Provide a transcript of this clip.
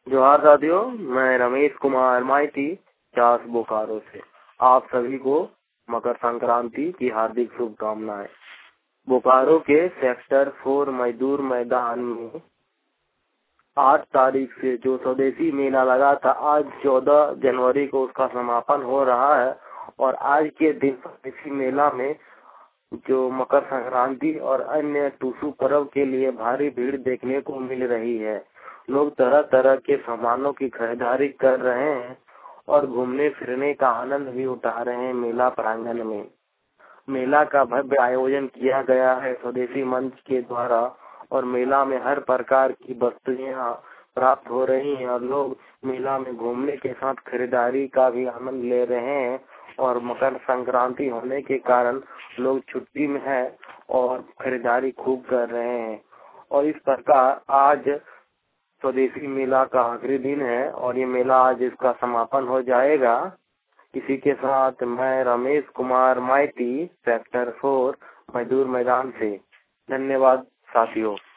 जोहार साथियों, मैं रमेश कुमार माइती चास बोकारो से आप सभी को मकर संक्रांति की हार्दिक शुभकामनाएं। बोकारो के सेक्टर 4 मजदूर मैदान में 8 तारीख से जो स्वदेशी मेला लगा था, आज 14 जनवरी को उसका समापन हो रहा है। और आज के दिन स्वदेशी मेला में जो मकर संक्रांति और अन्य टूसू पर्व के लिए भारी भीड़ देखने को मिल रही है। लोग तरह तरह के सामानों की खरीदारी कर रहे हैं और घूमने फिरने का आनंद भी उठा रहे हैं। मेला प्रांगण में मेला का भव्य आयोजन किया गया है स्वदेशी मंच के द्वारा और मेला में हर प्रकार की वस्तुएं प्राप्त हो रही हैं और लोग मेला में घूमने के साथ खरीदारी का भी आनंद ले रहे हैं। और मकर संक्रांति होने के कारण लोग छुट्टी में है और खरीदारी खूब कर रहे हैं। और इस प्रकार आज स्वदेशी मेला का आखिरी दिन है और ये मेला आज इसका समापन हो जाएगा। इसी के साथ मैं रमेश कुमार माइती सेक्टर 4 मजदूर मैदान से। धन्यवाद साथियों।